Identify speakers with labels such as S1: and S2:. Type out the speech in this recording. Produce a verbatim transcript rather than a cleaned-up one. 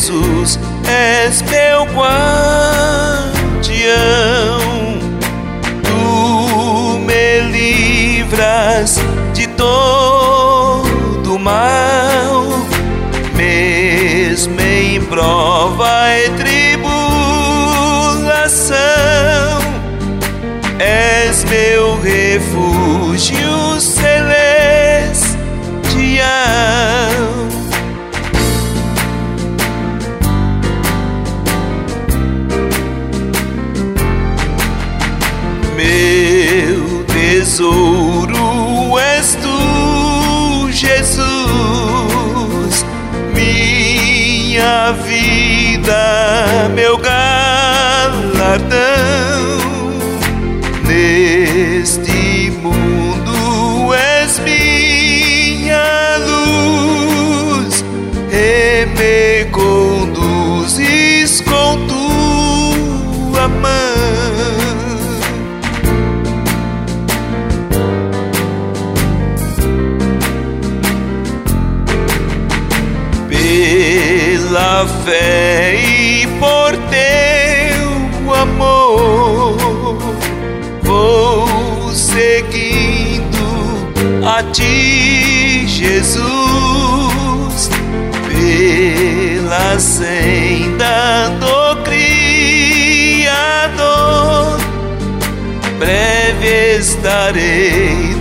S1: Jesus, és meu guardião. Tu me livras de todo mal, mesmo em prova e tribulação. És meu refúgio celestial. Meu tesouro és tu, Jesus, minha vida, meu galardão. Neste mundo és minha luz, e me conduzes com tua mão. Pela fé e por teu amor, vou seguindo a ti, Jesus, pela senda do Criador. Breve estarei